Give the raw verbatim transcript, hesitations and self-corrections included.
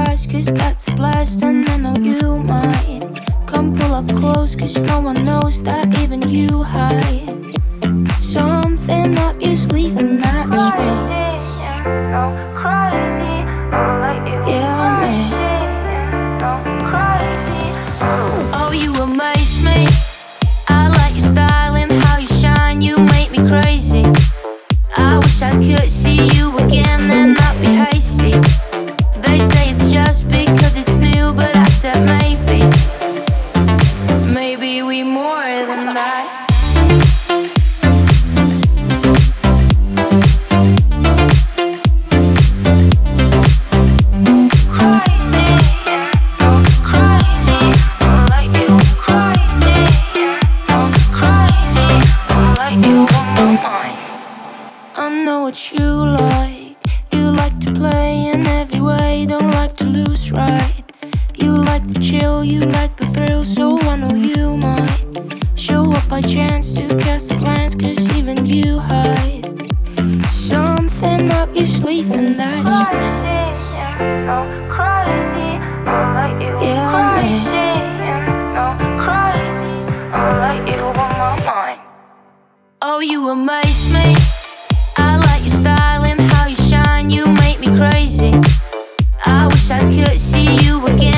surprise, cause that's a blast. And I know you might come pull up close, cause no one knows that even you hide something up your sleeve, and that's me. Yeah, me. Oh, you amaze me. I like your style and how you shine. You make me crazy. I wish I could see you again and not be hasty. They say it's just because it's new, but I said maybe. Maybe we more than that. I know what you like. You like to play in every way, don't like to lose, right? You like the chill, you like the thrill, so I know you might show up by chance to cast a glance, cause even you hide something up your sleeve, and that's me. Yeah, me. Oh, you amaze me. I like your style and how you shine. You make me crazy. I wish I could see you again